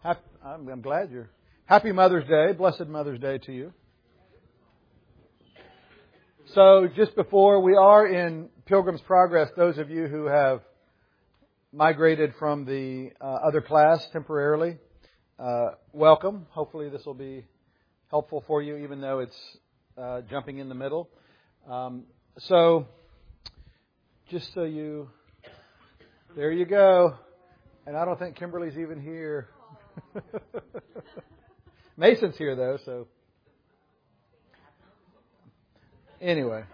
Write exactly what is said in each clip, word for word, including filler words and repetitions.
Happy, I'm, I'm glad you're... Happy Mother's Day. Blessed Mother's Day to you. So just before, we are in Pilgrim's Progress. Those of you who have migrated from the uh, other class temporarily, uh, welcome. Hopefully this will be helpful for you, even though it's uh, jumping in the middle. Um, so, just so you... There you go. And I don't think Kimberly's even here. Mason's here, though, so... Anyway.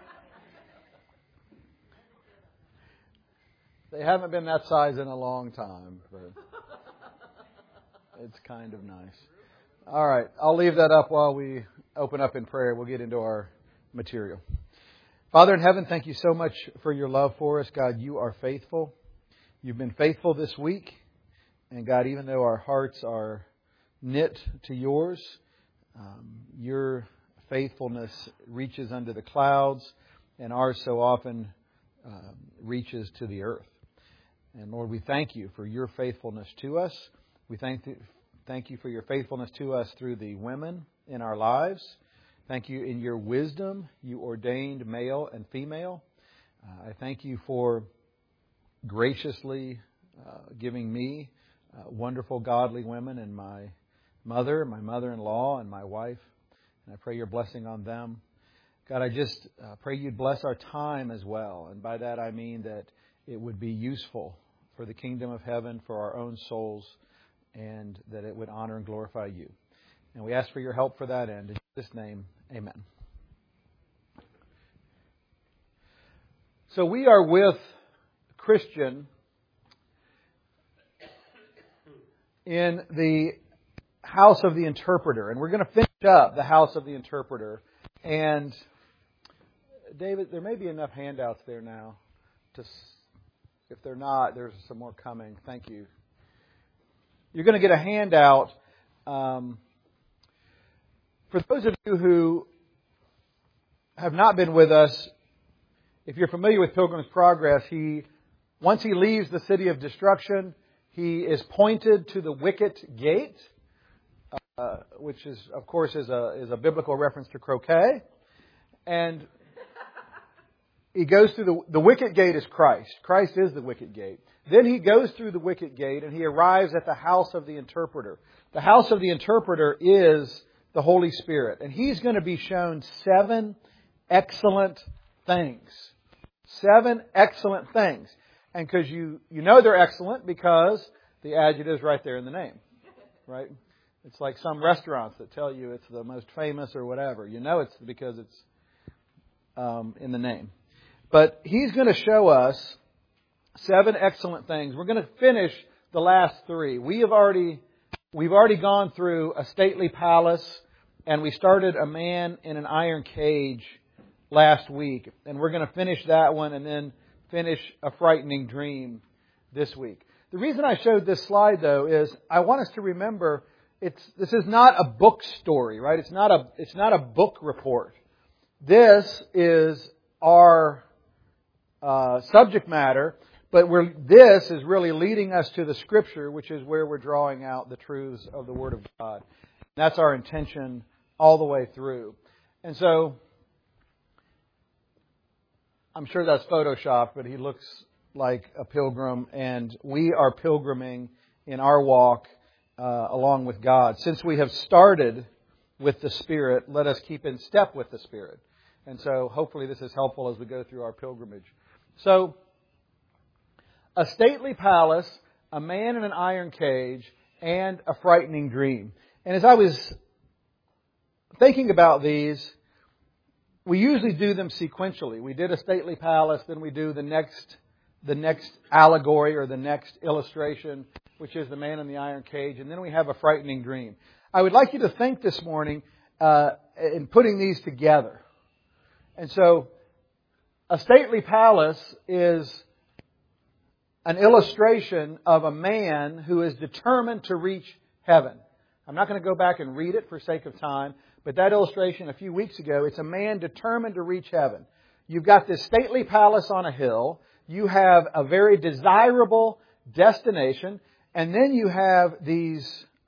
They haven't been that size in a long time, but it's kind of nice. All right, I'll leave that up while we open up in prayer. We'll get into our material. Father in heaven, thank you so much for your love for us. God, you are faithful. You've been faithful this week. And God, even though our hearts are knit to yours, um, your faithfulness reaches under the clouds, and ours so often uh, reaches to the earth. And Lord, we thank you for your faithfulness to us. We thank th- thank you for your faithfulness to us through the women in our lives. Thank you in your wisdom, you ordained male and female. Uh, I thank you for graciously uh, giving me uh, wonderful, godly women and my mother, my mother-in-law, and my wife. And I pray your blessing on them. God, I just uh, pray you'd bless our time as well. And by that I mean that it would be useful for the kingdom of heaven, for our own souls, and that it would honor and glorify you. And we ask for your help for that end. In Jesus' name, amen. So we are with Christian in the House of the Interpreter. And we're going to finish up the House of the Interpreter. And David, there may be enough handouts there now. To, if they're not, there's some more coming. Thank you. You're going to get a handout. Um, for those of you who have not been with us, if you're familiar with Pilgrim's Progress, he once he leaves the city of destruction, he is pointed to the wicket gate. Uh, which is, of course, is a is a biblical reference to croquet, and he goes through the the wicket gate is Christ. Christ is the wicket gate. Then he goes through the wicket gate and he arrives at the house of the interpreter. The house of the interpreter is the Holy Spirit, and he's going to be shown seven excellent things. Seven excellent things, and because you you know they're excellent because the adjective is right there in the name, right? It's like some restaurants that tell you it's the most famous or whatever. You know it's because it's um, in the name. But he's going to show us seven excellent things. We're going to finish the last three. We have already we've already gone through a stately palace, and we started a man in an iron cage last week, and we're going to finish that one and then finish a frightening dream this week. The reason I showed this slide, though, is I want us to remember. It's, this is not a book story, right? It's not a, it's not a book report. This is our uh, subject matter, but we're, this is really leading us to the Scripture, which is where we're drawing out the truths of the Word of God. That's our intention all the way through. And so, I'm sure that's Photoshopped, but he looks like a pilgrim, and we are pilgriming in our walk Uh, along with God. Since we have started with the Spirit, let us keep in step with the Spirit. And so hopefully this is helpful as we go through our pilgrimage. So, a stately palace, a man in an iron cage, and a frightening dream. And as I was thinking about these, we usually do them sequentially. We did a stately palace, then we do the next, the next allegory or the next illustration, which is the man in the iron cage, and then we have a frightening dream. I would like you to think this morning uh, in putting these together. And so, a stately palace is an illustration of a man who is determined to reach heaven. I'm not going to go back and read it for sake of time, but that illustration a few weeks ago, it's a man determined to reach heaven. You've got this stately palace on a hill. You have a very desirable destination. And then you have these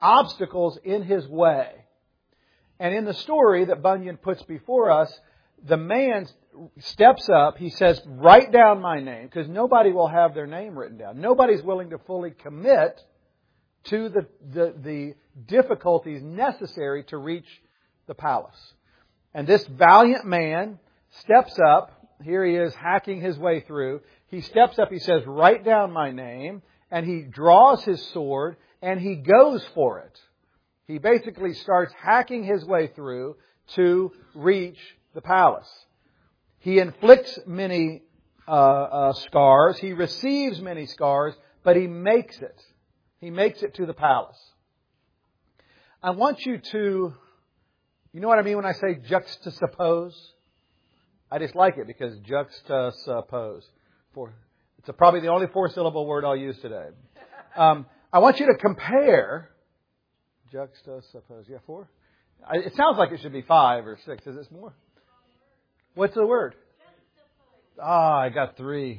obstacles in his way. And in the story that Bunyan puts before us, the man steps up. He says, write down my name, because nobody will have their name written down. Nobody's willing to fully commit to the, the, the difficulties necessary to reach the palace. And this valiant man steps up. Here he is hacking his way through. He steps up, he says, write down my name. And he draws his sword and he goes for it. He basically starts hacking his way through to reach the palace. He inflicts many uh, uh, scars. He receives many scars, but he makes it. He makes it to the palace. I want you to, you know what I mean when I say juxtapose? I just like it because juxtapose. For, it's a, probably the only four-syllable word I'll use today. Um, I want you to compare. Juxtapose. Yeah, four? I, it sounds like it should be five or six. Is this more? What's the word? Ah, oh, I got three.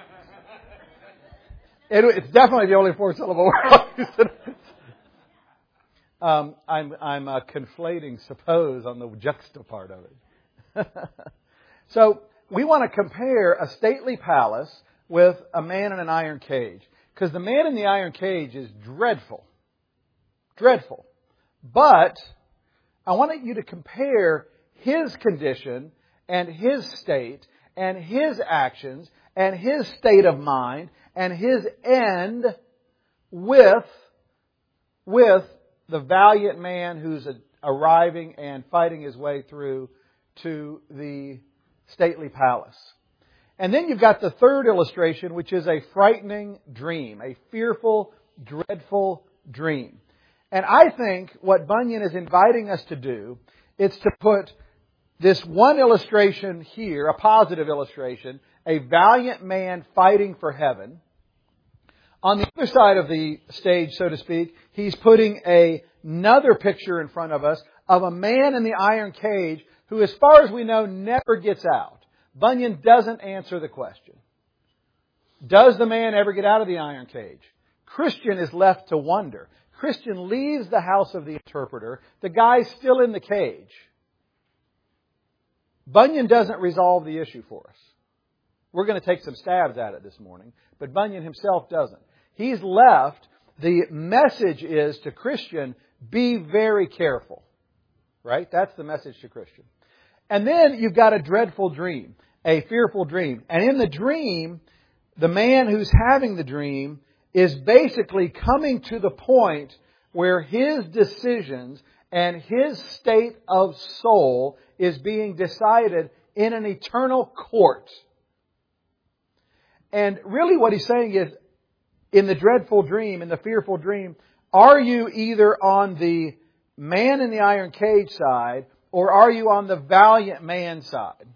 It, it's definitely the only four-syllable word I'll use today. Um, I'm, I'm uh, conflating suppose on the juxta part of it. So, we want to compare a stately palace with a man in an iron cage. Because the man in the iron cage is dreadful. Dreadful. But I want you to compare his condition and his state and his actions and his state of mind and his end with, with the valiant man who's arriving and fighting his way through to the stately palace. And then you've got the third illustration, which is a frightening dream, a fearful, dreadful dream. And I think what Bunyan is inviting us to do is to put this one illustration here, a positive illustration, a valiant man fighting for heaven. On the other side of the stage, so to speak, he's putting a, another picture in front of us of a man in the iron cage who, as far as we know, never gets out. Bunyan doesn't answer the question. Does the man ever get out of the iron cage? Christian is left to wonder. Christian leaves the house of the interpreter. The guy's still in the cage. Bunyan doesn't resolve the issue for us. We're going to take some stabs at it this morning, but Bunyan himself doesn't. He's left, the message is to Christian, be very careful. Right? That's the message to Christian. And then you've got a dreadful dream, a fearful dream. And in the dream, the man who's having the dream is basically coming to the point where his decisions and his state of soul is being decided in an eternal court. And really what he's saying is, in the dreadful dream, in the fearful dream, are you either on the man in the iron cage side, or are you on the valiant man side?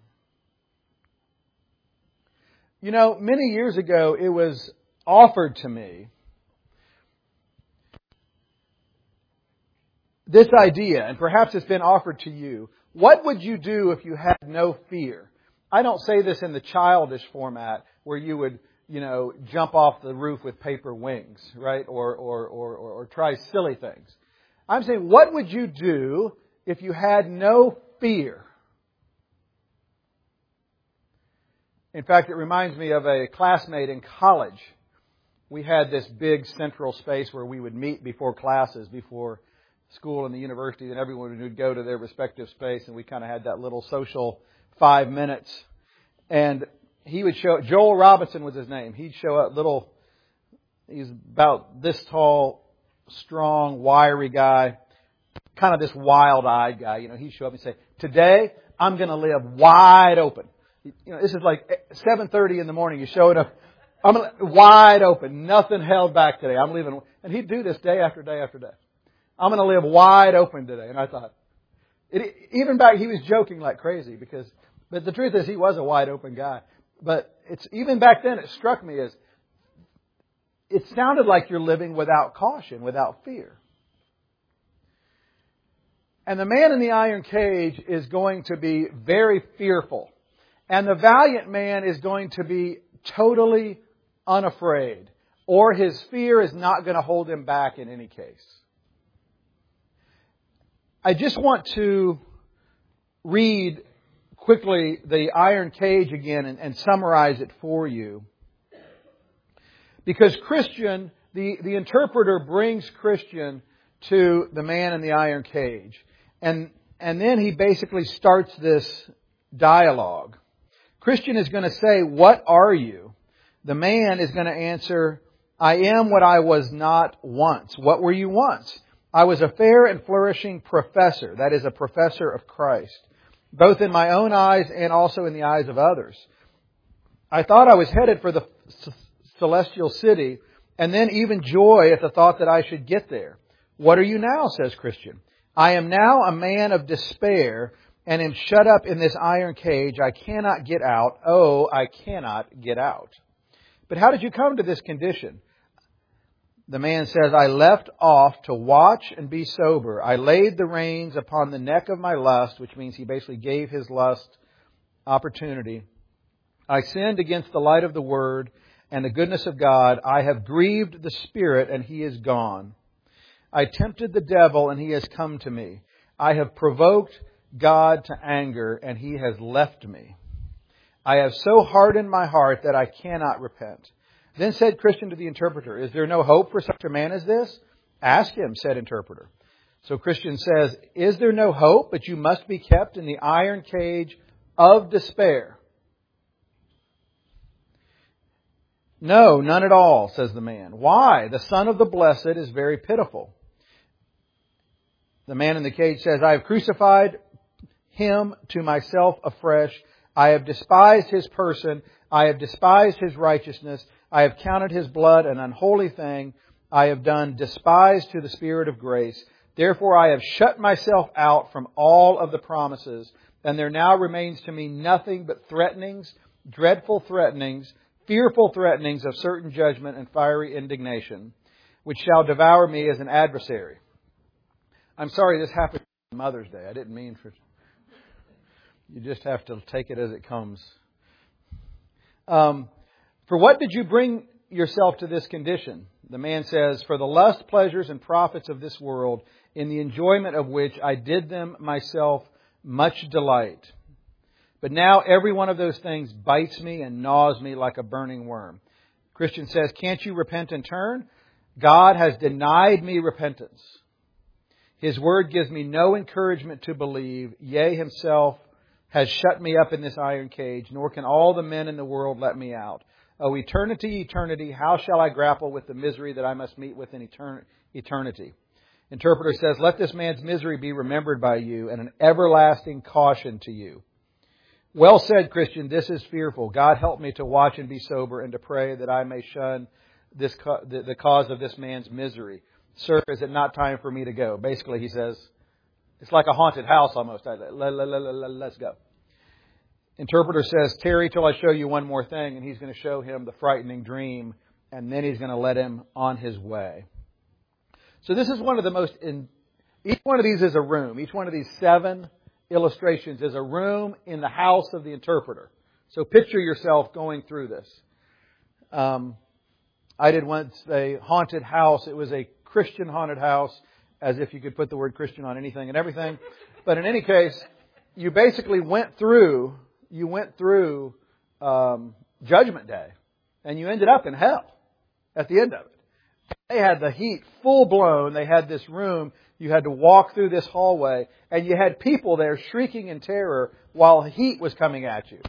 You know, many years ago it was offered to me this idea, and perhaps it's been offered to you. What would you do if you had no fear? I don't say this in the childish format where you would, you know, jump off the roof with paper wings, right? Or, or, or, or, or try silly things. I'm saying, what would you do if you had no fear? In fact, it reminds me of a classmate in college. We had this big central space where we would meet before classes, before school and the university, and everyone would go to their respective space, and we kind of had that little social five minutes. And he would show, Joel Robinson was his name. He'd show up, little, he's about this tall, strong, wiry guy, kind of this wild-eyed guy. You know, he'd show up and say, today I'm going to live wide open. You know, this is like seven thirty in the morning. He's showing up. I'm wide open. Nothing held back today. I'm leaving. And he'd do this day after day after day. I'm going to live wide open today. And I thought, it, even back, he was joking like crazy because, but the truth is he was a wide open guy. But it's, even back then it struck me as, it sounded like you're living without caution, without fear. And the man in the iron cage is going to be very fearful. And the valiant man is going to be totally unafraid. Or his fear is not going to hold him back in any case. I just want to read quickly the iron cage again and, and summarize it for you. Because Christian, the, the interpreter brings Christian to the man in the iron cage. And, and then he basically starts this dialogue. Christian is going to say, "What are you?" The man is going to answer, "I am what I was not once." What were you once? "I was a fair and flourishing professor," that is, a professor of Christ, "both in my own eyes and also in the eyes of others. I thought I was headed for the celestial city, and then even joy at the thought that I should get there. What are you now?" says Christian. "I am now a man of despair and am shut up in this iron cage. I cannot get out. Oh, I cannot get out." "But how did you come to this condition?" The man says, "I left off to watch and be sober. I laid the reins upon the neck of my lust," which means he basically gave his lust opportunity. "I sinned against the light of the Word and the goodness of God. I have grieved the Spirit, and He is gone. I tempted the devil, and he has come to me. I have provoked God to anger, and He has left me. I have so hardened my heart that I cannot repent." Then said Christian to the interpreter, "Is there no hope for such a man as this?" "Ask him," said interpreter. So Christian says, "Is there no hope, but you must be kept in the iron cage of despair?" "No, none at all," says the man. "Why? The Son of the Blessed is very pitiful." The man in the cage says, "I have crucified Him to myself afresh. I have despised His person. I have despised His righteousness. I have counted His blood an unholy thing. I have done despise to the Spirit of grace. Therefore I have shut myself out from all of the promises, and there now remains to me nothing but threatenings, dreadful threatenings, fearful threatenings of certain judgment and fiery indignation, which shall devour me as an adversary." I'm sorry this happened on Mother's Day. I didn't mean for... You just have to take it as it comes. Um, "For what did you bring yourself to this condition?" The man says, "For the lust, pleasures, and profits of this world, in the enjoyment of which I did them myself much delight. But now every one of those things bites me and gnaws me like a burning worm." Christian says, "Can't you repent and turn? God has denied me repentance. His word gives me no encouragement to believe. Yea, Himself has shut me up in this iron cage, nor can all the men in the world let me out. O eternity, eternity, how shall I grapple with the misery that I must meet with in eternity?" Interpreter says, "Let this man's misery be remembered by you, and an everlasting caution to you." "Well said, Christian, this is fearful. God help me to watch and be sober, and to pray that I may shun this the, the cause of this man's misery. Sir, is it not time for me to go?" Basically, he says, it's like a haunted house almost. Let, let, let, let, let's go. Interpreter says, "Tarry till I show you one more thing," and he's going to show him the frightening dream, and then he's going to let him on his way. So this is one of the most... In, each one of these is a room. Each one of these seven illustrations is a room in the house of the interpreter. So picture yourself going through this. Um, I did once a haunted house. It was a Christian haunted house, as if you could put the word Christian on anything and everything. But in any case, you basically went through, you went through um, Judgment Day, and you ended up in hell at the end of it. They had the heat full blown. They had this room. You had to walk through this hallway, and you had people there shrieking in terror while heat was coming at you.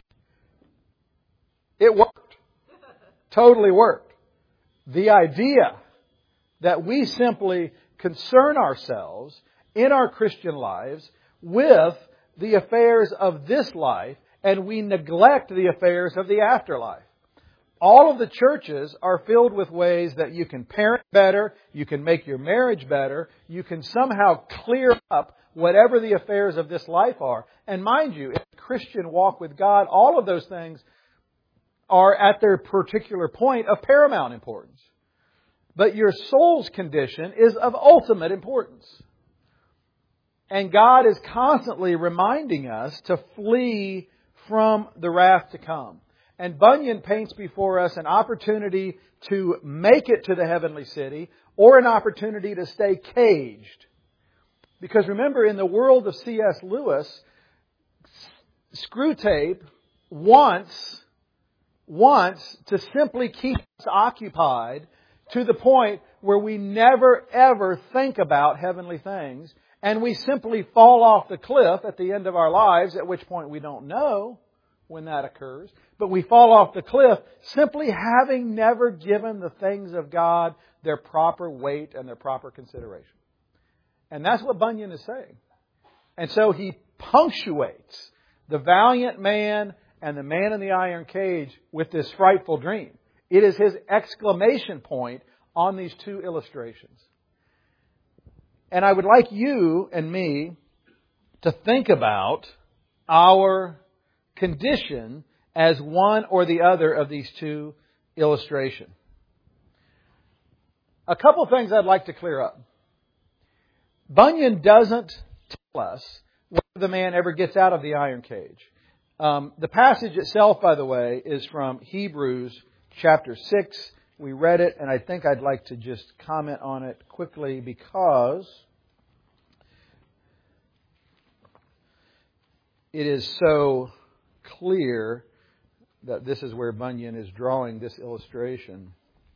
It worked. Totally worked. The idea that we simply concern ourselves in our Christian lives with the affairs of this life, and we neglect the affairs of the afterlife. All of the churches are filled with ways that you can parent better, you can make your marriage better, you can somehow clear up whatever the affairs of this life are. And mind you, in a Christian walk with God, all of those things are at their particular point of paramount importance. But your soul's condition is of ultimate importance. And God is constantly reminding us to flee from the wrath to come. And Bunyan paints before us an opportunity to make it to the heavenly city or an opportunity to stay caged. Because remember, in the world of C S Lewis, Screwtape wants, wants to simply keep us occupied to the point where we never ever think about heavenly things, and we simply fall off the cliff at the end of our lives, at which point we don't know when that occurs. But we fall off the cliff simply having never given the things of God their proper weight and their proper consideration. And that's what Bunyan is saying. And so he punctuates the valiant man and the man in the iron cage with this frightful dream. It is his exclamation point on these two illustrations. And I would like you and me to think about our condition as one or the other of these two illustrations. A couple things I'd like to clear up. Bunyan doesn't tell us whether the man ever gets out of the iron cage. Um, the passage itself, by the way, is from Hebrews chapter six. We read it, and I think I'd like to just comment on it quickly because it is so clear that this is where Bunyan is drawing this illustration.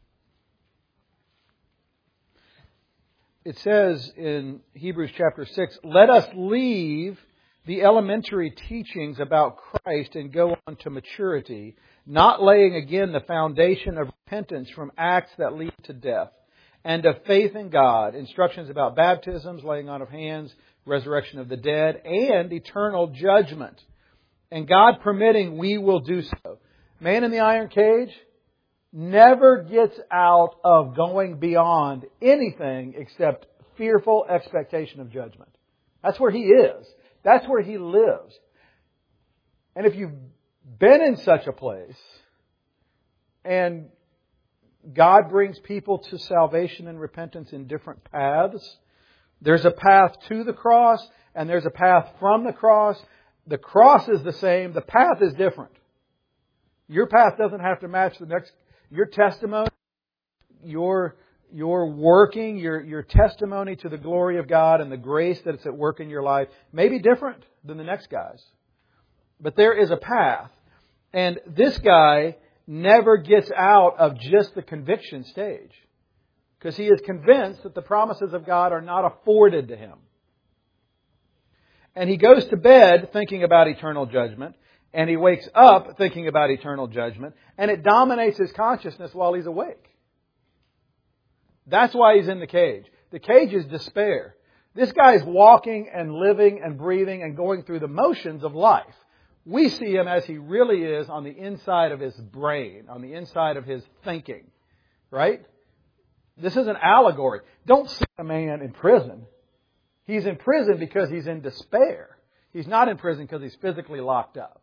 It says in Hebrews chapter six, "Let us leave the elementary teachings about Christ and go on to maturity, not laying again the foundation of repentance from acts that lead to death, and of faith in God, instructions about baptisms, laying on of hands, resurrection of the dead, and eternal judgment. And God permitting, we will do so." Man in the iron cage never gets out of going beyond anything except fearful expectation of judgment. That's where he is. That's where he lives. And if you've been in such a place and God brings people to salvation and repentance in different paths, there's a path to the cross and there's a path from the cross. The cross is the same. The path is different. Your path doesn't have to match the next. Your testimony, your your working, your your testimony to the glory of God and the grace that's at work in your life may be different than the next guy's. But there is a path. And this guy never gets out of just the conviction stage. Because he is convinced that the promises of God are not afforded to him. And he goes to bed thinking about eternal judgment. And he wakes up thinking about eternal judgment. And it dominates his consciousness while he's awake. That's why he's in the cage. The cage is despair. This guy is walking and living and breathing and going through the motions of life. We see him as he really is on the inside of his brain, on the inside of his thinking. Right? This is an allegory. Don't see a man in prison. He's in prison because he's in despair. He's not in prison because he's physically locked up.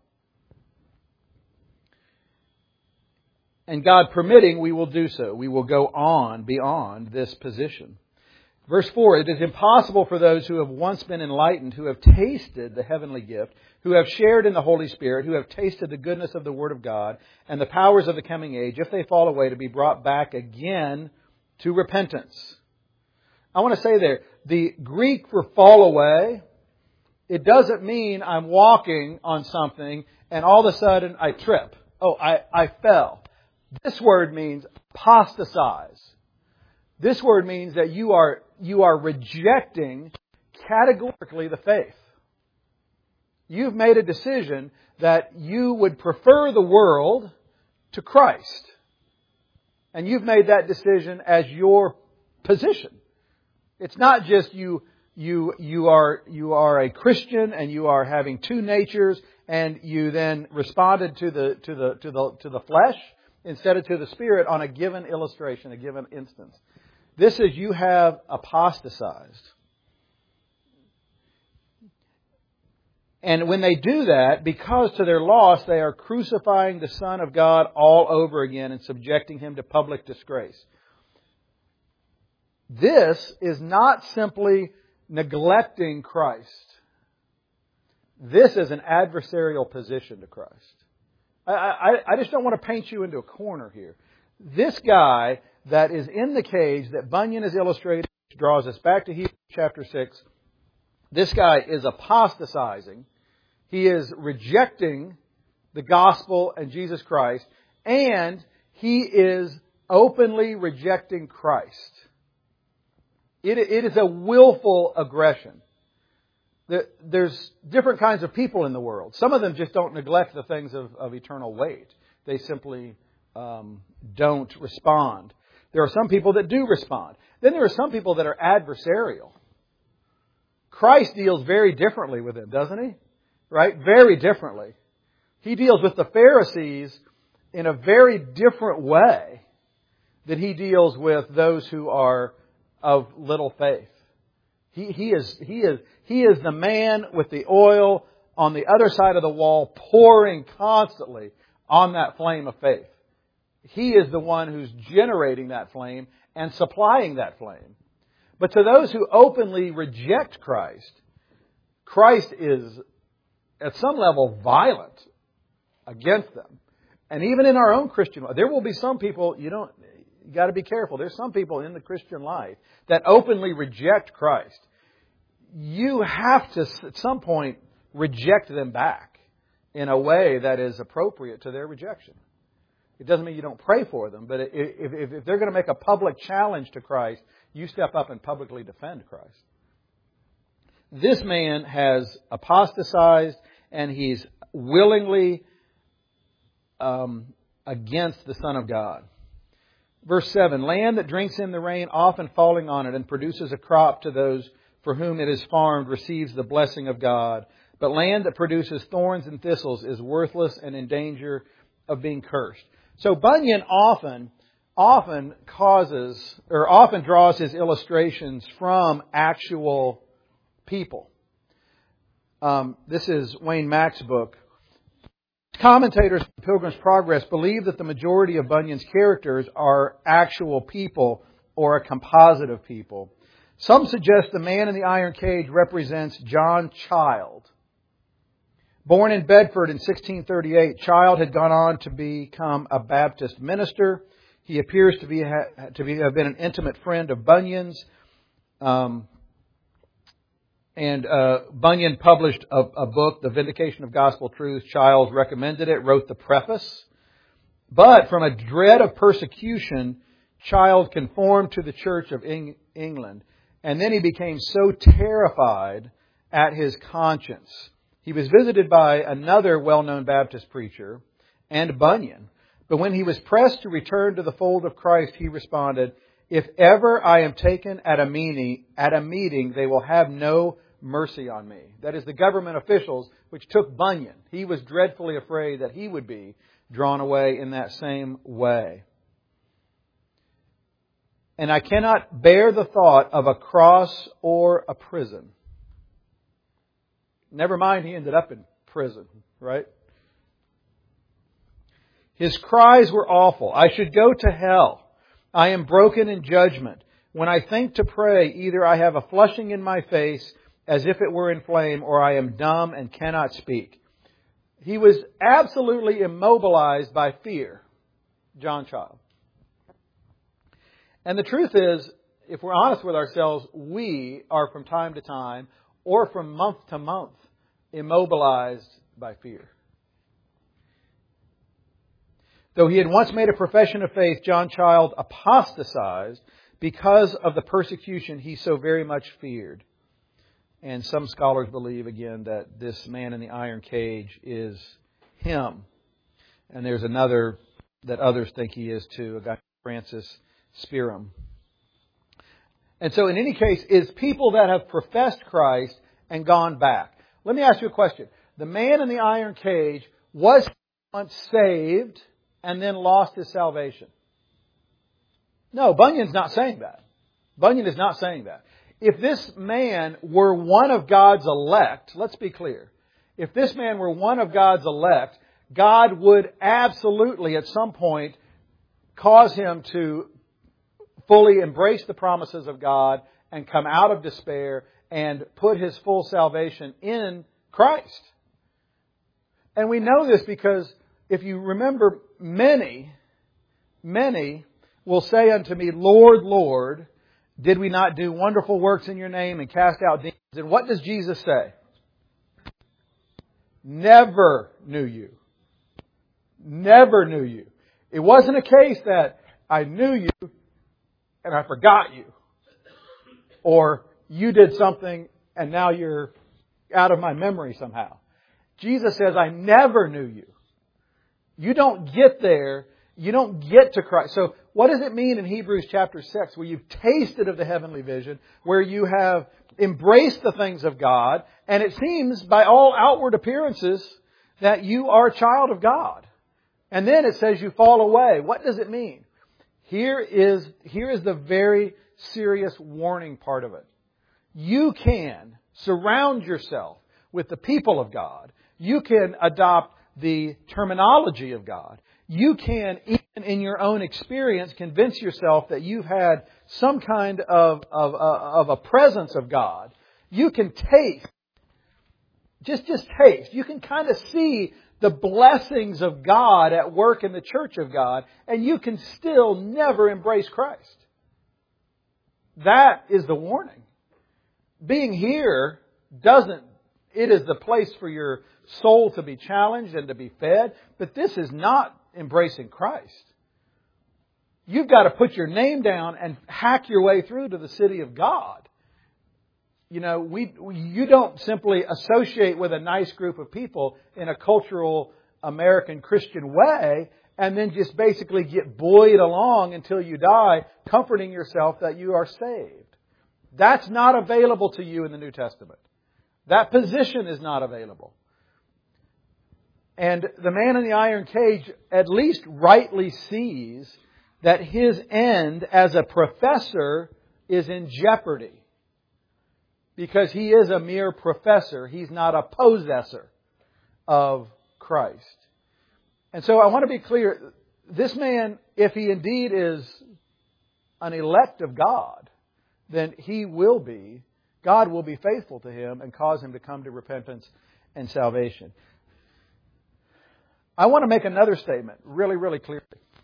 And God permitting, we will do so. We will go on beyond this position. Verse four, "It is impossible for those who have once been enlightened, who have tasted the heavenly gift, who have shared in the Holy Spirit, who have tasted the goodness of the Word of God and the powers of the coming age, if they fall away, to be brought back again to repentance." I want to say there, the Greek for fall away, it doesn't mean I'm walking on something and all of a sudden I trip. Oh, I, I fell. This word means apostatize. This word means that you are, you are rejecting categorically the faith. You've made a decision that you would prefer the world to Christ. And you've made that decision as your position. It's not just you, you, you are, you are a Christian and you are having two natures and you then responded to the, to the, to the, to the flesh instead of to the Spirit on a given illustration, a given instance. This is you have apostatized. And when they do that, because to their loss they are crucifying the Son of God all over again and subjecting Him to public disgrace. This is not simply neglecting Christ. This is an adversarial position to Christ. I, I, I just don't want to paint you into a corner here. This guy that is in the cage that Bunyan is illustrating, which draws us back to Hebrews chapter six, This guy is apostatizing. He is rejecting the gospel and Jesus Christ, and he is openly rejecting Christ. It, it is a willful aggression. There's different kinds of people in the world. Some of them just don't neglect the things of, of eternal weight. They simply um, don't respond. There are some people that do respond. Then there are some people that are adversarial. Christ deals very differently with them, doesn't He? Right? Very differently. He deals with the Pharisees in a very different way than He deals with those who are of little faith. He, he is, he is, he is the man with the oil on the other side of the wall, pouring constantly on that flame of faith. He is the one who's generating that flame and supplying that flame. But to those who openly reject Christ, Christ is at some level violent against them. And even in our own Christian life, there will be some people, you don't, you got to be careful. There's some people in the Christian life that openly reject Christ. You have to, at some point, reject them back in a way that is appropriate to their rejection. It doesn't mean you don't pray for them, but if, if, if they're going to make a public challenge to Christ, you step up and publicly defend Christ. This man has apostatized, and he's willingly um, against the Son of God. Verse seven, land that drinks in the rain, often falling on it, and produces a crop to those for whom it is farmed, receives the blessing of God. But land that produces thorns and thistles is worthless and in danger of being cursed. So Bunyan often, often causes, or often draws his illustrations from actual people. Um, this is Wayne Mack's book. Commentators on Pilgrim's Progress believe that the majority of Bunyan's characters are actual people or a composite of people. Some suggest the man in the iron cage represents John Child. Born in Bedford in sixteen thirty-eight, Child had gone on to become a Baptist minister. He appears to be to be have been an intimate friend of Bunyan's. Um, and uh, Bunyan published a, a book, The Vindication of Gospel Truth. Child recommended it, wrote the preface. But from a dread of persecution, Child conformed to the Church of Eng- England. And then he became so terrified at his conscience. He was visited by another well-known Baptist preacher and Bunyan. But when he was pressed to return to the fold of Christ, he responded, "If ever I am taken at a meeting, at a meeting, they will have no mercy on me." That is the government officials which took Bunyan. He was dreadfully afraid that he would be drawn away in that same way. And I cannot bear the thought of a cross or a prison. Never mind, he ended up in prison, right? His cries were awful. "I should go to hell. I am broken in judgment. When I think to pray, either I have a flushing in my face as if it were in flame, or I am dumb and cannot speak." He was absolutely immobilized by fear, John Child. And the truth is, if we're honest with ourselves, we are from time to time, or from month to month, immobilized by fear. Though he had once made a profession of faith, John Child apostatized because of the persecution he so very much feared. And some scholars believe, again, that this man in the iron cage is him. And there's another that others think he is too, a guy named Francis Spearham. And so in any case, it's people that have professed Christ and gone back. Let me ask you a question. The man in the iron cage, was once saved and then lost his salvation? No, Bunyan's not saying that. Bunyan is not saying that. If this man were one of God's elect, let's be clear. If this man were one of God's elect, God would absolutely at some point cause him to fully embrace the promises of God and come out of despair and put his full salvation in Christ. And we know this because if you remember, many, many will say unto me, "Lord, Lord, did we not do wonderful works in your name and cast out demons And what does Jesus say? Never knew you. Never knew you. It wasn't a case that I knew you and I forgot you. Or you did something and now you're out of my memory somehow. Jesus says, I never knew you. You don't get there. You don't get to Christ. So what does it mean in Hebrews chapter six, where you've tasted of the heavenly vision, where you have embraced the things of God, and it seems by all outward appearances that you are a child of God. And then it says you fall away. What does it mean? Here is, here is the very serious warning part of it. You can surround yourself with the people of God. You can adopt the terminology of God. You can, even in your own experience, convince yourself that you've had some kind of, of, of a presence of God. You can taste, just, just taste. You can kind of see the blessings of God at work in the church of God, and you can still never embrace Christ. That is the warning. Being here doesn't, it is the place for your soul to be challenged and to be fed, but this is not embracing Christ. You've got to put your name down and hack your way through to the city of God. You know, we, you don't simply associate with a nice group of people in a cultural American Christian way and then just basically get buoyed along until you die, comforting yourself that you are saved. That's not available to you in the New Testament. That position is not available. And the man in the iron cage at least rightly sees that his end as a professor is in jeopardy. Because he is a mere professor. He's not a possessor of Christ. And so I want to be clear. This man, if he indeed is an elect of God, then he will be, God will be faithful to him and cause him to come to repentance and salvation. I want to make another statement really, really clearly.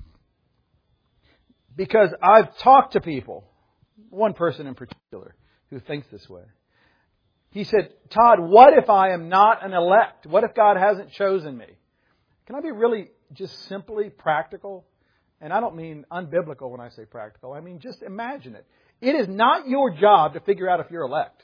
Because I've talked to people, one person in particular, who thinks this way. He said, Todd, what if I am not an elect? What if God hasn't chosen me? Can I be really just simply practical? And I don't mean unbiblical when I say practical. I mean, just imagine it. It is not your job to figure out if you're elect.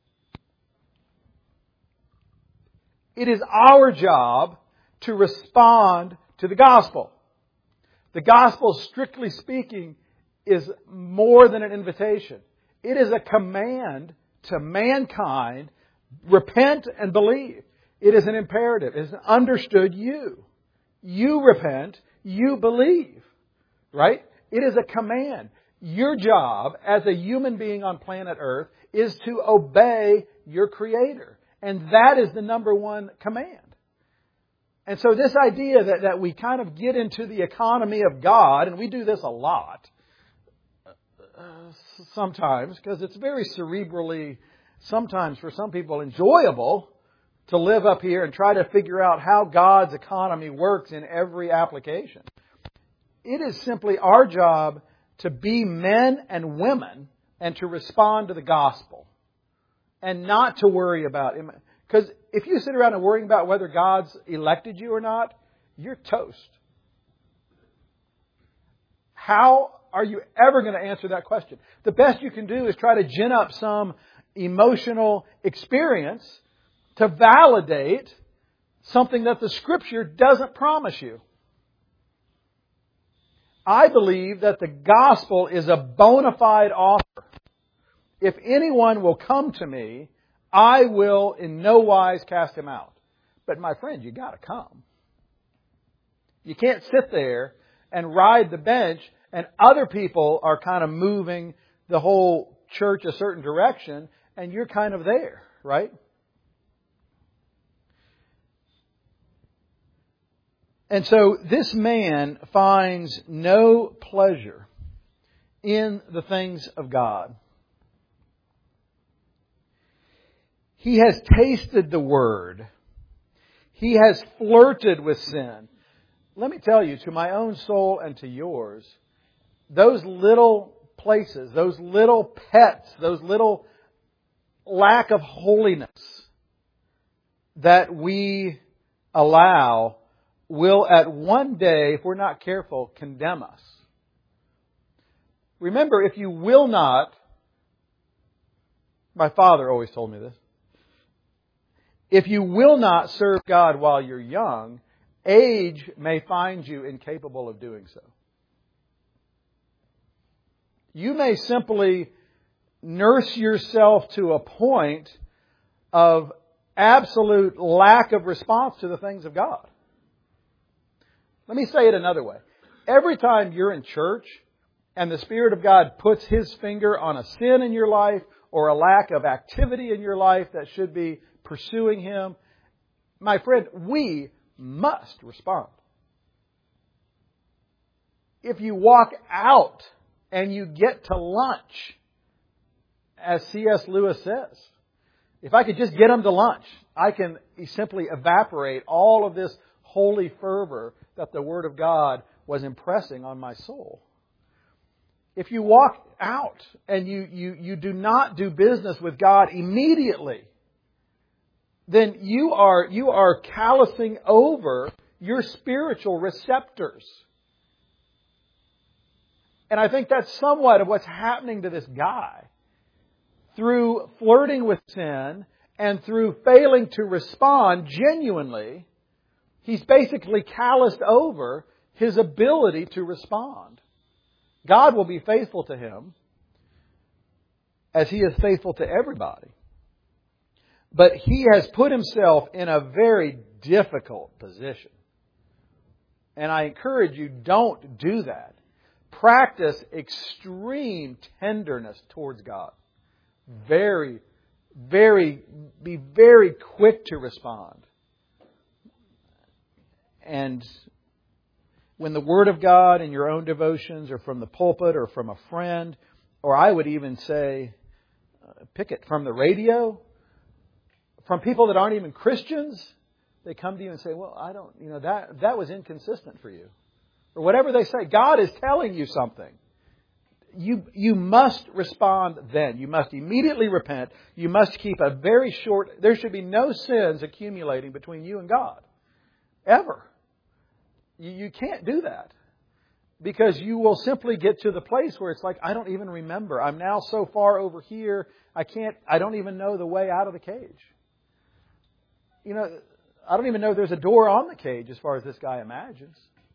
It is our job to respond to the gospel. The gospel, strictly speaking, is more than an invitation. It is a command to mankind, repent and believe. It is an imperative. It is an understood you. You repent, you believe. Right? It is a command. Your job as a human being on planet Earth is to obey your Creator. And that is the number one command. And so this idea that, that we kind of get into the economy of God, and we do this a lot, uh, sometimes, because it's very cerebrally, sometimes for some people, enjoyable to live up here and try to figure out how God's economy works in every application. It is simply our job to be men and women and to respond to the gospel and not to worry about it. Because if you sit around and worrying about whether God's elected you or not, you're toast. How are you ever going to answer that question? The best you can do is try to gin up some emotional experience to validate something that the Scripture doesn't promise you. I believe that the gospel is a bona fide offer. If anyone will come to me, I will in no wise cast him out. But my friend, you got to come. You can't sit there and ride the bench and other people are kind of moving the whole church a certain direction and you're kind of there, right? And so this man finds no pleasure in the things of God. He has tasted the Word. He has flirted with sin. Let me tell you, to my own soul and to yours, those little places, those little pets, those little lack of holiness that we allow will at one day, if we're not careful, condemn us. Remember, if you will not, my father always told me this, if you will not serve God while you're young, age may find you incapable of doing so. You may simply nurse yourself to a point of absolute lack of response to the things of God. Let me say it another way. Every time you're in church and the Spirit of God puts His finger on a sin in your life or a lack of activity in your life that should be pursuing Him, my friend, we must respond. If you walk out and you get to lunch, as C S Lewis says, if I could just get them to lunch, I can simply evaporate all of this holy fervor that the Word of God was impressing on my soul. If you walk out and you, you, you do not do business with God immediately, then you are, you are callousing over your spiritual receptors. And I think that's somewhat of what's happening to this guy. Through flirting with sin and through failing to respond genuinely, he's basically calloused over his ability to respond. God will be faithful to him as He is faithful to everybody. But he has put himself in a very difficult position. And I encourage you, don't do that. Practice extreme tenderness towards God. Very, very, be very quick to respond. And when the Word of God in your own devotions or from the pulpit or from a friend, or I would even say, uh, pick it from the radio, from people that aren't even Christians, they come to you and say, well, I don't, you know, that, that was inconsistent for you. Or whatever they say, God is telling you something. You, you must respond then. You must immediately repent. You must keep a very short, there should be no sins accumulating between you and God. Ever. You, you can't do that. Because you will simply get to the place where it's like, I don't even remember. I'm now so far over here, I can't, I don't even know the way out of the cage. You know, I don't even know there's a door on the cage as far as this guy imagines.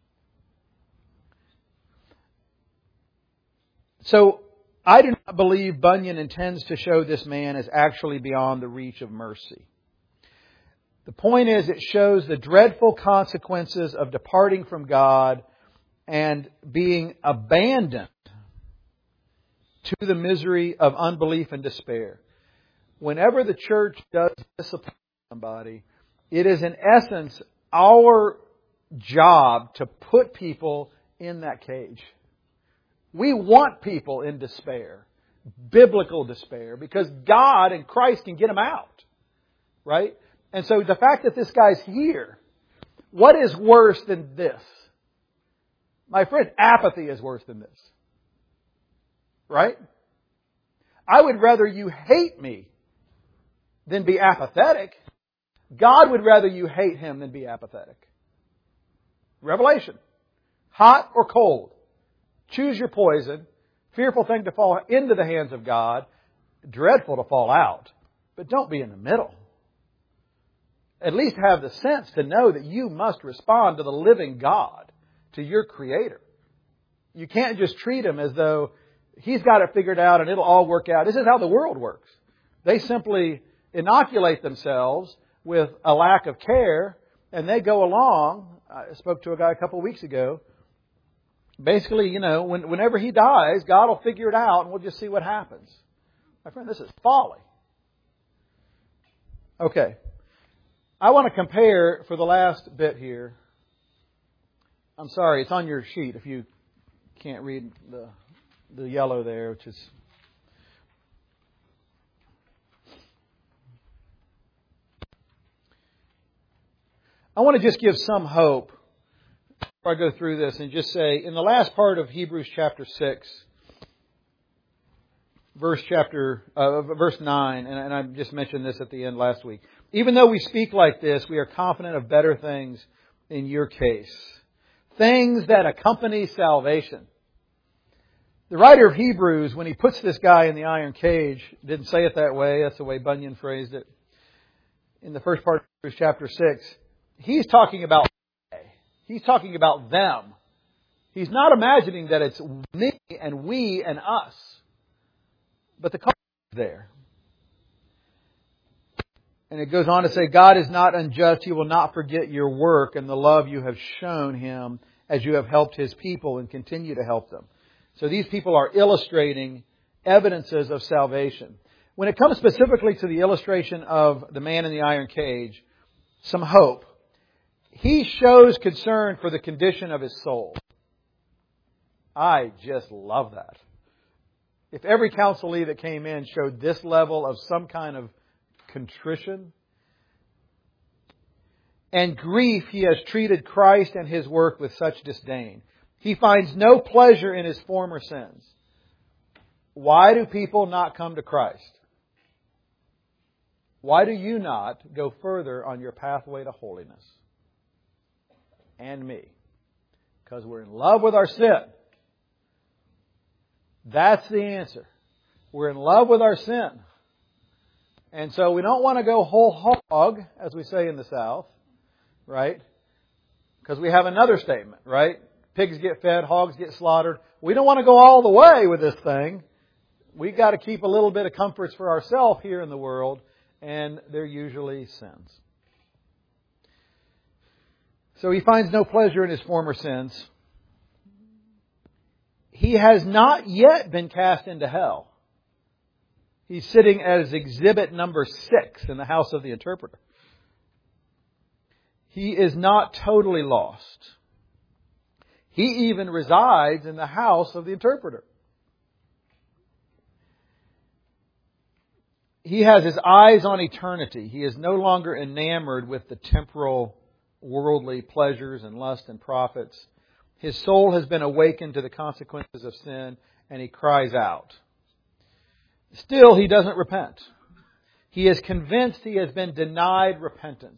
So, I do not believe Bunyan intends to show this man as actually beyond the reach of mercy. The point is, it shows the dreadful consequences of departing from God and being abandoned to the misery of unbelief and despair. Whenever the church does discipline somebody, it is in essence our job to put people in that cage. We want people in despair, biblical despair, because God and Christ can get them out. Right? And so the fact that this guy's here, what is worse than this? My friend, apathy is worse than this. Right? I would rather you hate me than be apathetic. God would rather you hate Him than be apathetic. Revelation. Hot or cold. Choose your poison. Fearful thing to fall into the hands of God. Dreadful to fall out. But don't be in the middle. At least have the sense to know that you must respond to the living God, to your Creator. You can't just treat Him as though He's got it figured out and it'll all work out. This is how the world works. They simply inoculate themselves with a lack of care, and they go along. I spoke to a guy a couple of weeks ago. Basically, you know, when, whenever he dies, God will figure it out and we'll just see what happens. My friend, this is folly. Okay. I want to compare for the last bit here. I'm sorry, it's on your sheet if you can't read the, the yellow there, which is... I want to just give some hope before I go through this and just say, in the last part of Hebrews chapter six, verse chapter, uh, verse nine, and, and I just mentioned this at the end last week. Even though we speak like this, we are confident of better things in your case. Things that accompany salvation. The writer of Hebrews, when he puts this guy in the iron cage, didn't say it that way. That's the way Bunyan phrased it. In the first part of Hebrews chapter six, he's talking about He's talking about them. He's not imagining that it's me and we and us. But the context is there. And it goes on to say, God is not unjust. He will not forget your work and the love you have shown Him as you have helped His people and continue to help them. So these people are illustrating evidences of salvation. When it comes specifically to the illustration of the man in the iron cage, some hope. He shows concern for the condition of his soul. I just love that. If every counselee that came in showed this level of some kind of contrition and grief, he has treated Christ and His work with such disdain. He finds no pleasure in his former sins. Why do people not come to Christ? Why do you not go further on your pathway to holiness? And me. Because we're in love with our sin. That's the answer. We're in love with our sin. And so we don't want to go whole hog, as we say in the South, right? Because we have another statement, right? Pigs get fed, hogs get slaughtered. We don't want to go all the way with this thing. We've got to keep a little bit of comforts for ourselves here in the world, and they're usually sins. So he finds no pleasure in his former sins. He has not yet been cast into hell. He's sitting as exhibit number six in the house of the interpreter. He is not totally lost. He even resides in the house of the interpreter. He has his eyes on eternity. He is no longer enamored with the temporal worldly pleasures and lust and profits. His soul has been awakened to the consequences of sin, and he cries out. Still, he doesn't repent. He is convinced he has been denied repentance.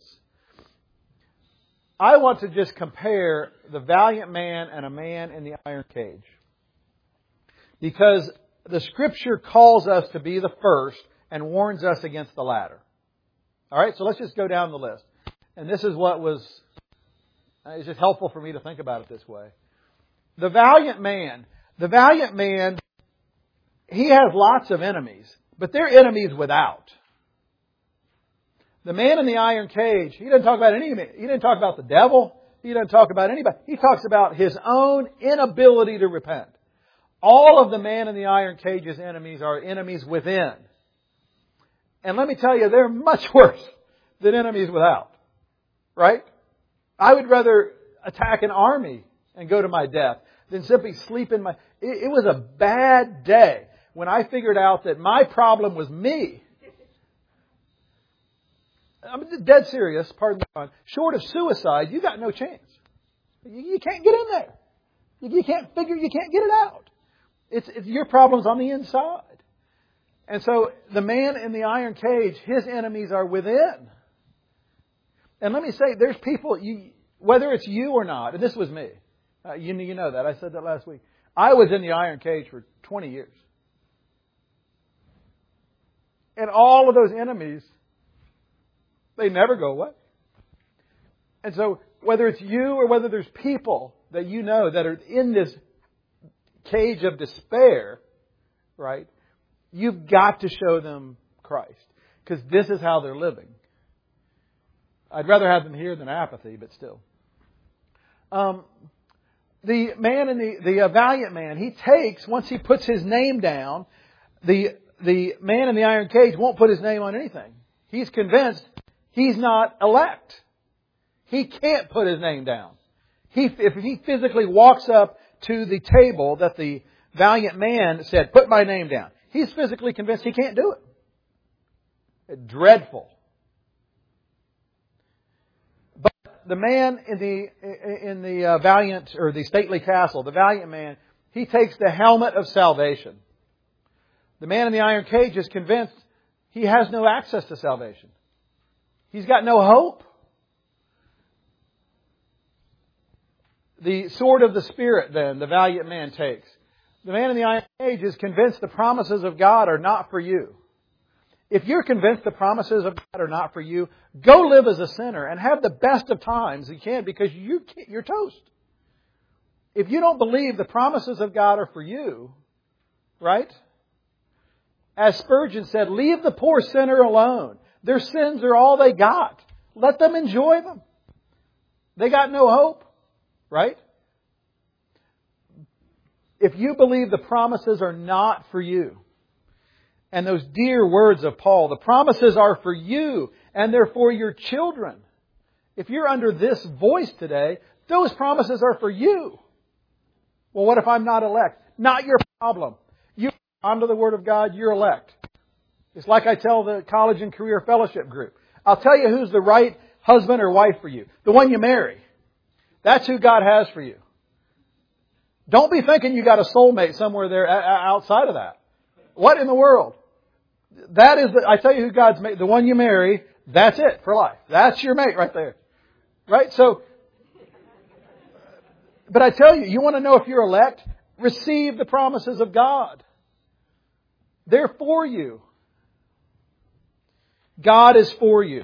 I want to just compare the valiant man and a man in the iron cage. Because the Scripture calls us to be the first and warns us against the latter. All right, so let's just go down the list. And this is what was, it's just helpful for me to think about it this way. The valiant man, the valiant man, he has lots of enemies, but they're enemies without. The man in the iron cage, he doesn't talk about any, he didn't talk about the devil. He doesn't talk about anybody. He talks about his own inability to repent. All of the man in the iron cage's enemies are enemies within. And let me tell you, they're much worse than enemies without. Right? I would rather attack an army and go to my death than simply sleep in my... It, it was a bad day when I figured out that my problem was me. I'm dead serious, pardon the pun. Short of suicide, you got no chance. You, you can't get in there. You, you can't figure, you can't get it out. It's, it's your problem's on the inside. And so the man in the iron cage, his enemies are within. And let me say, there's people, you, whether it's you or not, and this was me. Uh, you, you know that. I said that last week. I was in the iron cage for twenty years. And all of those enemies, they never go away. And so whether it's you or whether there's people that you know that are in this cage of despair, right? You've got to show them Christ. Because this is how they're living. I'd rather have them here than apathy, but still. Um, the man in the, the uh, valiant man, he takes, once he puts his name down, the, the man in the iron cage won't put his name on anything. He's convinced he's not elect. He can't put his name down. He, if he physically walks up to the table that the valiant man said, put my name down, he's physically convinced he can't do it. Dreadful. But the man in the in the uh, valiant or the stately castle, the valiant man, he takes the helmet of salvation. The man in the iron cage is convinced he has no access to salvation. He's got no hope. The sword of the Spirit, then, the valiant man takes. The man in the iron cage is convinced the promises of God are not for you. If you're convinced the promises of God are not for you, go live as a sinner and have the best of times you can, because you, you're toast. If you don't believe the promises of God are for you, right? As Spurgeon said, leave the poor sinner alone. Their sins are all they got. Let them enjoy them. They got no hope, right? If you believe the promises are not for you, and those dear words of Paul, the promises are for you and they're for your children. If you're under this voice today, those promises are for you. Well, what if I'm not elect? Not your problem. You respond to the Word of God, you're elect. It's like I tell the college and career fellowship group. I'll tell you who's the right husband or wife for you. The one you marry. That's who God has for you. Don't be thinking you got a soulmate somewhere there outside of that. What in the world? That is the, I tell you who God's made. The one you marry, that's it for life. That's your mate right there. Right? So, but I tell you, you want to know if you're elect? Receive the promises of God. They're for you. God is for you.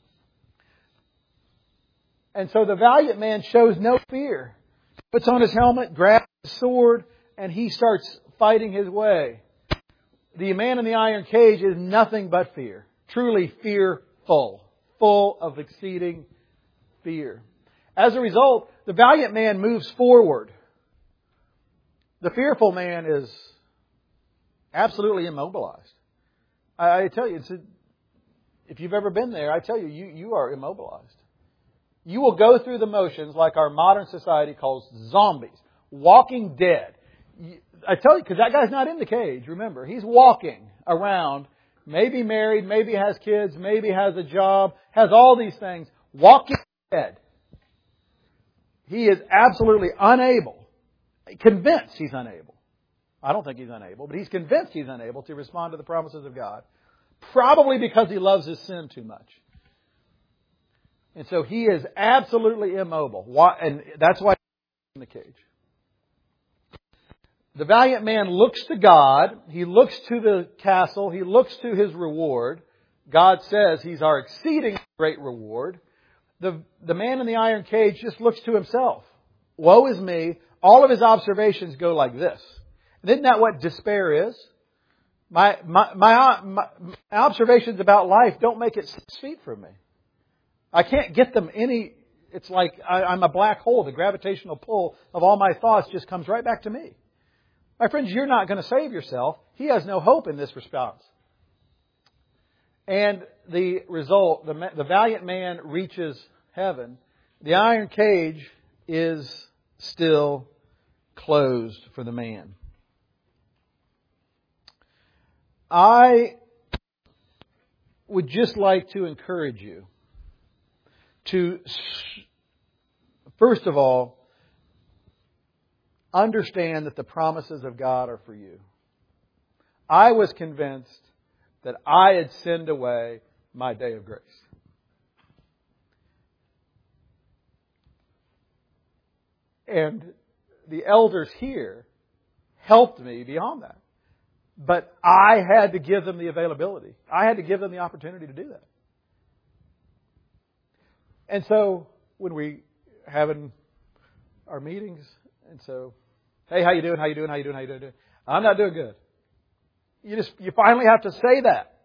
And so the valiant man shows no fear. Puts on his helmet, grabs his sword, and he starts fighting his way. The man in the iron cage is nothing but fear. Truly fearful. Full of exceeding fear. As a result, the valiant man moves forward. The fearful man is absolutely immobilized. I, I tell you, it's a, if you've ever been there, I tell you, you, you are immobilized. You will go through the motions like our modern society calls zombies. Walking dead. I tell you, because that guy's not in the cage, remember. He's walking around, maybe married, maybe has kids, maybe has a job, has all these things, walking dead. He is absolutely unable, convinced he's unable. I don't think he's unable, but he's convinced he's unable to respond to the promises of God. Probably because he loves his sin too much. And so he is absolutely immobile. And that's why he's in the cage. The valiant man looks to God. He looks to the castle. He looks to his reward. God says He's our exceeding great reward. The, the man in the iron cage just looks to himself. Woe is me. All of his observations go like this. And isn't that what despair is? My, my, my, my observations about life don't make it six feet from me. I can't get them any... It's like I, I'm a black hole. The gravitational pull of all my thoughts just comes right back to me. My friends, you're not going to save yourself. He has no hope in this response. And the result, the, the valiant man reaches heaven. The iron cage is still closed for the man. I would just like to encourage you to, first of all, understand that the promises of God are for you. I was convinced that I had sinned away my day of grace. And the elders here helped me beyond that. But I had to give them the availability. I had to give them the opportunity to do that. And so when we having our meetings, and so, hey, how you doing? How you doing? How you doing? How you doing? I'm not doing good. You just you finally have to say that.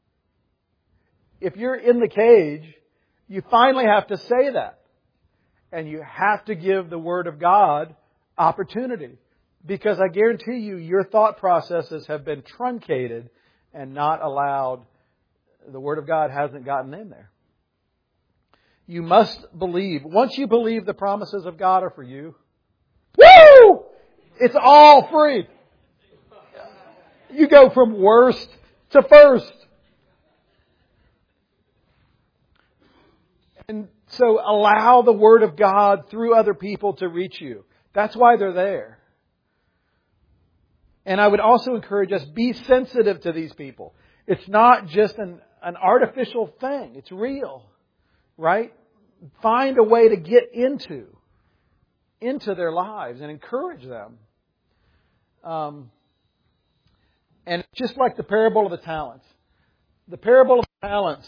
If you're in the cage, you finally have to say that. And you have to give the Word of God opportunity. Because I guarantee you, your thought processes have been truncated and not allowed. The Word of God hasn't gotten in there. You must believe. Once you believe the promises of God are for you, woo! It's all free. You go from worst to first. And so allow the Word of God through other people to reach you. That's why they're there. And I would also encourage us, be sensitive to these people. It's not just an, an artificial thing. It's real. Right? Find a way to get into, into their lives and encourage them. Um, and just like the parable of the talents. The parable of the talents,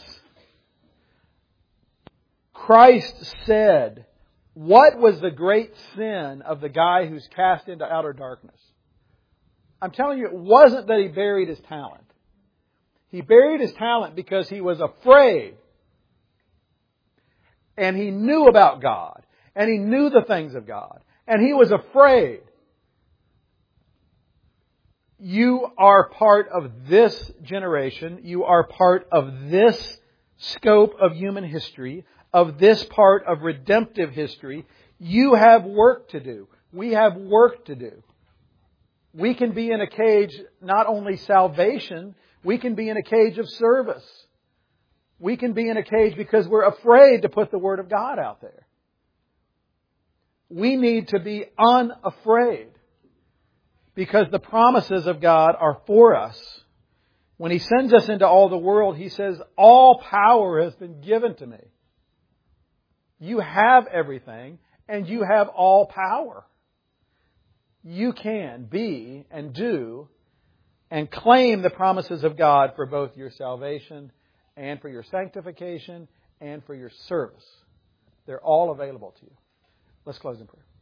Christ said, what was the great sin of the guy who's cast into outer darkness? I'm telling you, it wasn't that he buried his talent. He buried his talent because he was afraid. And he knew about God. And he knew the things of God. And he was afraid. You are part of this generation. You are part of this scope of human history, of this part of redemptive history. You have work to do. We have work to do. We can be in a cage, not only salvation, we can be in a cage of service. We can be in a cage because we're afraid to put the Word of God out there. We need to be unafraid because the promises of God are for us. When He sends us into all the world, He says, all power has been given to me. You have everything and you have all power. You can be and do and claim the promises of God for both your salvation and for your sanctification and for your service. They're all available to you. Let's close in prayer.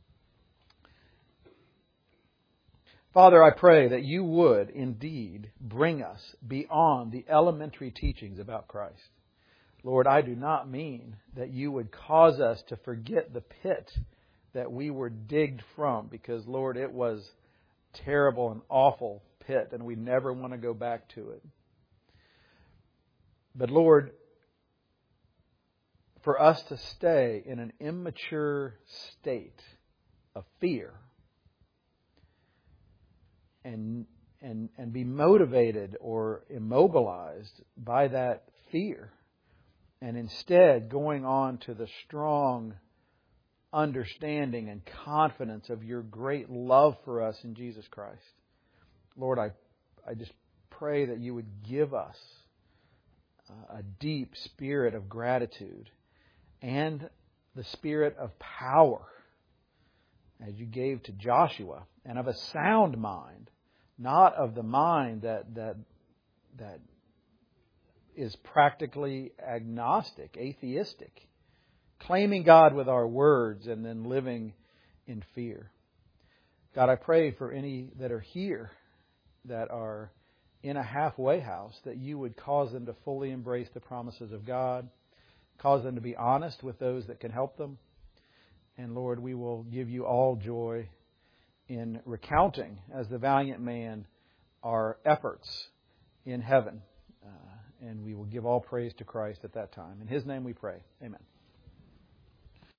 Father, I pray that you would indeed bring us beyond the elementary teachings about Christ. Lord, I do not mean that you would cause us to forget the pit that we were digged from, because, Lord, it was terrible and awful pit, and we never want to go back to it. But, Lord, for us to stay in an immature state of fear and and and be motivated or immobilized by that fear, and instead going on to the strong understanding and confidence of your great love for us in Jesus Christ. Lord, I I just pray that you would give us a deep spirit of gratitude and the spirit of power as you gave to Joshua, and of a sound mind, not of the mind that that that is practically agnostic, atheistic, claiming God with our words and then living in fear. God, I pray for any that are here that are in a halfway house, that you would cause them to fully embrace the promises of God, cause them to be honest with those that can help them. And Lord, we will give you all joy in recounting, as the valiant man, our efforts in heaven. Uh, and we will give all praise to Christ at that time. In His name we pray. Amen.